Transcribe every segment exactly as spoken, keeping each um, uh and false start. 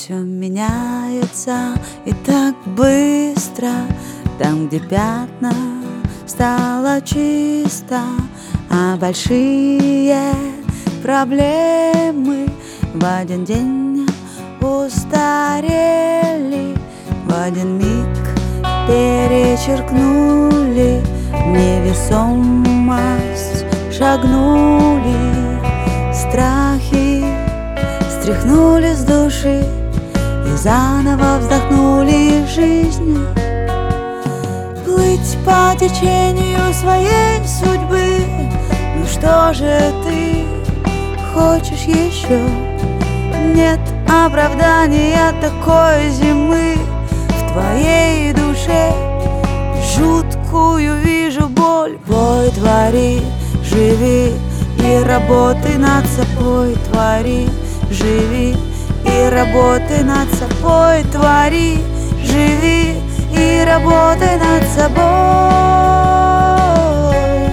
Все меняется и так быстро. Там, где пятна, стало чисто, а большие проблемы в один день устарели, в один миг перечеркнули, в невесомость шагнули. Страхи стряхнули с души и заново вздохнули жизнь. Плыть по течению своей судьбы. Ну что же ты хочешь еще? Нет оправдания такой зимы. В твоей душе жуткую вижу боль. Бой твори, живи и работай над собой. Твори, живи и работай над собой. Твори, живи и работай над собой.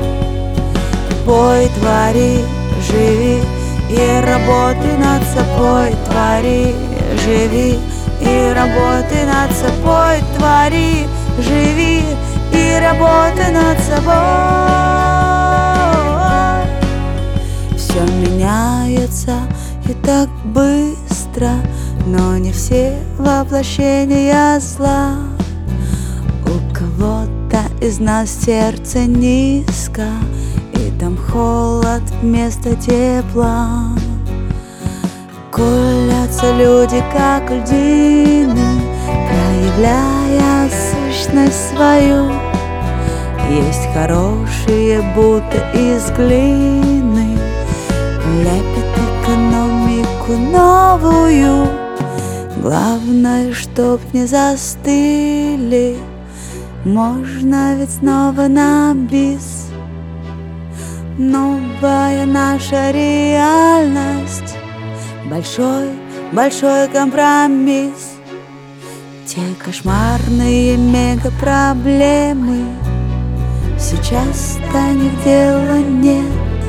Бой твори, живи и работай над собой. Твори, живи и работай над собой. Твори, живи и работай над собой. Все меняется и так быстро, но не все воплощения зла. У кого-то из нас сердце низко, и там холод вместо тепла. Колятся люди, как льдины, проявляя сущность свою. Есть хорошие, будто из глины, лепят экономику новую. Главное, чтоб не застыли. Можно ведь снова на бис. Новая наша реальность, большой, большой компромисс. Те кошмарные мегапроблемы сейчас-то них дела нет.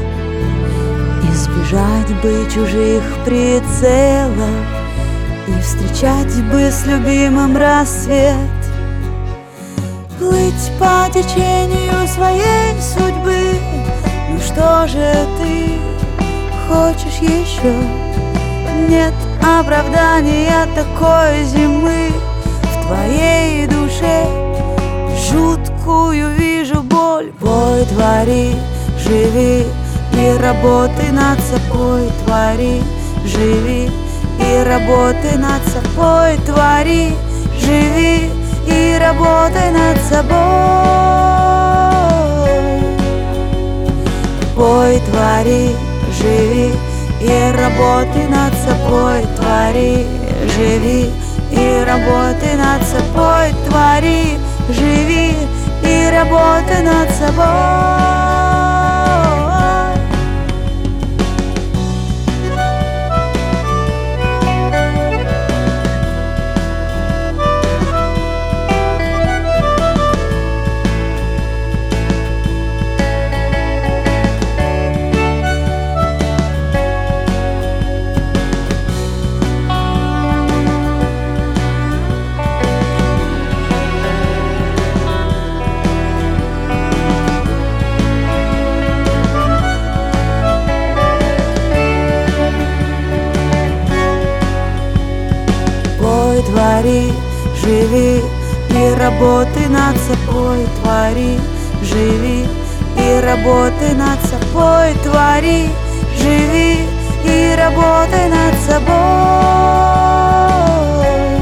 Избежать бы чужих прицелов и встречать бы с любимым рассвет. Плыть по течению своей судьбы. Ну что же ты хочешь еще? Нет оправдания такой зимы. В твоей душе жуткую вижу боль. Бой твори, живи и работай над собой. Твори, живи и работай над собой. Твори, живи и работай над собой. Бой твори, живи и работай над собой. Твори, живи и работай над собой. Твори, живи и работай над собой. Твори, живи и работай над собой. Твори, живи и работай над собой. Твори, живи и работай над собой.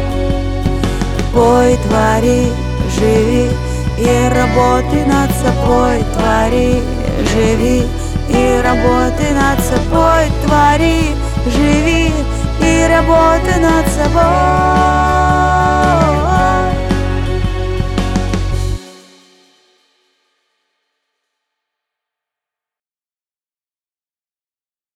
Бой твори, живи и работай над собой. Твори, живи и работай над собой. Твори, живи и работай над собой.